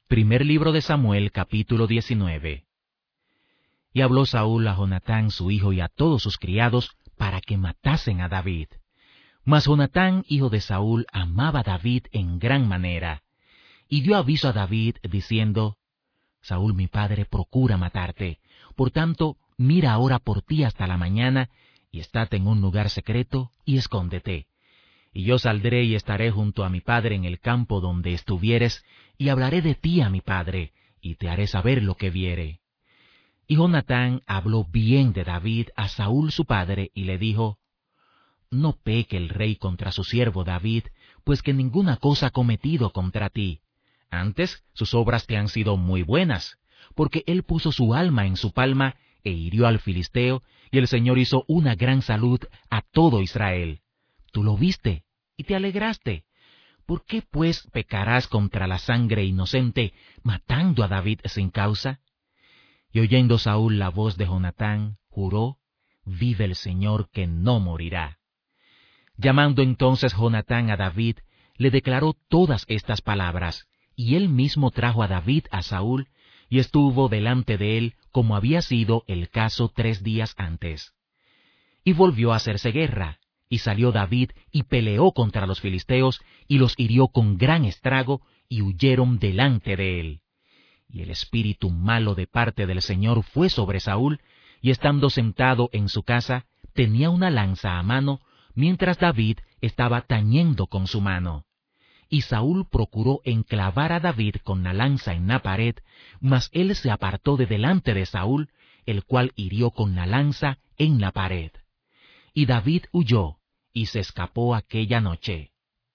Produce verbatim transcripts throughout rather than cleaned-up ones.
Primer libro de Samuel, capítulo diecinueve. Y habló Saúl a Jonatán su hijo y a todos sus criados para que matasen a David. Mas Jonatán, hijo de Saúl, amaba a David en gran manera, y dio aviso a David, diciendo, Saúl mi padre procura matarte, por tanto, mira ahora por ti hasta la mañana, y estate en un lugar secreto, y escóndete. Y yo saldré y estaré junto a mi padre en el campo donde estuvieres, y hablaré de ti a mi padre, y te haré saber lo que viere. Y Jonatán habló bien de David a Saúl su padre, y le dijo, No peque el rey contra su siervo David, pues que ninguna cosa ha cometido contra ti. Antes sus obras te han sido muy buenas, porque él puso su alma en su palma, e hirió al filisteo, y el Señor hizo una gran salud a todo Israel. Tú lo viste, y te alegraste. ¿Por qué, pues, pecarás contra la sangre inocente, matando a David sin causa? Y oyendo Saúl la voz de Jonatán, juró, Vive el Señor que no morirá. Llamando entonces Jonatán a David, le declaró todas estas palabras, y él mismo trajo a David a Saúl, y estuvo delante de él como había sido el caso tres días antes. Y volvió a hacerse guerra, y salió David y peleó contra los filisteos, y los hirió con gran estrago, y huyeron delante de él. Y el espíritu malo de parte del Señor fue sobre Saúl, y estando sentado en su casa, tenía una lanza a mano, mientras David estaba tañendo con su mano. Y Saúl procuró enclavar a David con la lanza en la pared, mas él se apartó de delante de Saúl, el cual hirió con la lanza en la pared. Y David huyó, y se escapó aquella noche.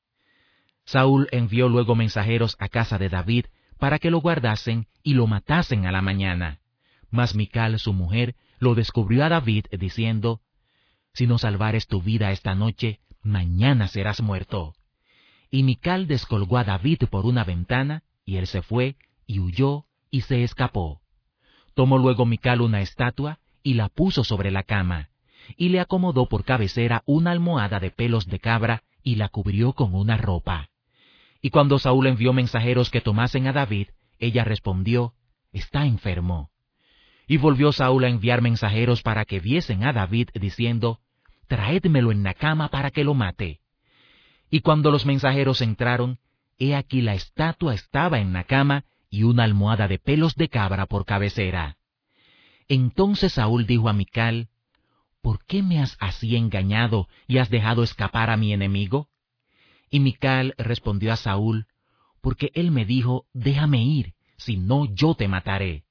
Saúl envió luego mensajeros a casa de David, para que lo guardasen y lo matasen a la mañana. Mas Mical, su mujer, lo descubrió a David, diciendo, Si no salvares tu vida esta noche, mañana serás muerto. Y Mical descolgó a David por una ventana, y él se fue, y huyó, y se escapó. Tomó luego Mical una estatua, y la puso sobre la cama, y le acomodó por cabecera una almohada de pelos de cabra, y la cubrió con una ropa. Y cuando Saúl envió mensajeros que tomasen a David, ella respondió, Está enfermo. Y volvió Saúl a enviar mensajeros para que viesen a David, diciendo, Traédmelo en la cama para que lo mate. Y cuando los mensajeros entraron, he aquí la estatua estaba en la cama, y una almohada de pelos de cabra por cabecera. Entonces Saúl dijo a Mical, ¿Por qué me has así engañado y has dejado escapar a mi enemigo? Y Mical respondió a Saúl, porque él me dijo, déjame ir, si no yo te mataré.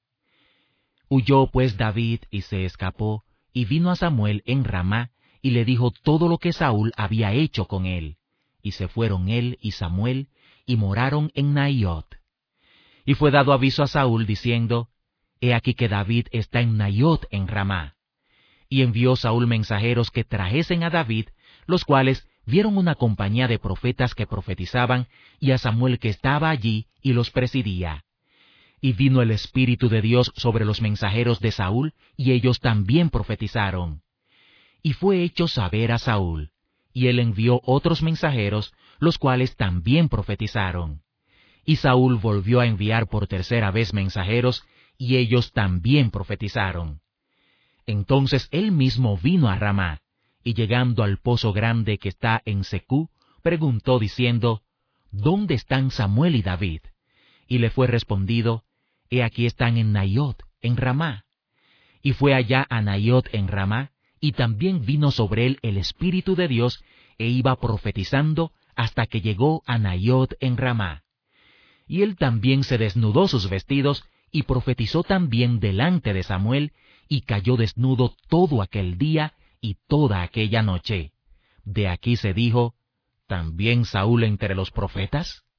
Huyó pues David y se escapó, y vino a Samuel en Ramá, y le dijo todo lo que Saúl había hecho con él. Y se fueron él y Samuel, y moraron en Naiot. Y fue dado aviso a Saúl, diciendo, He aquí que David está en Naiot en Ramá. Y envió Saúl mensajeros que trajesen a David, los cuales vieron una compañía de profetas que profetizaban, y a Samuel que estaba allí y los presidía. Y vino el Espíritu de Dios sobre los mensajeros de Saúl, y ellos también profetizaron. Y fue hecho saber a Saúl, y él envió otros mensajeros, los cuales también profetizaron. Y Saúl volvió a enviar por tercera vez mensajeros, y ellos también profetizaron. Entonces él mismo vino a Ramá, y llegando al pozo grande que está en Secú, preguntó diciendo, ¿Dónde están Samuel y David? Y le fue respondido, He aquí están en Naiot, en Ramá. Y fue allá a Naiot en Ramá, y también vino sobre él el Espíritu de Dios, e iba profetizando hasta que llegó a Naiot en Ramá. Y él también se desnudó sus vestidos, y profetizó también delante de Samuel, y cayó desnudo todo aquel día y toda aquella noche. De aquí se dijo, ¿también Saúl entre los profetas?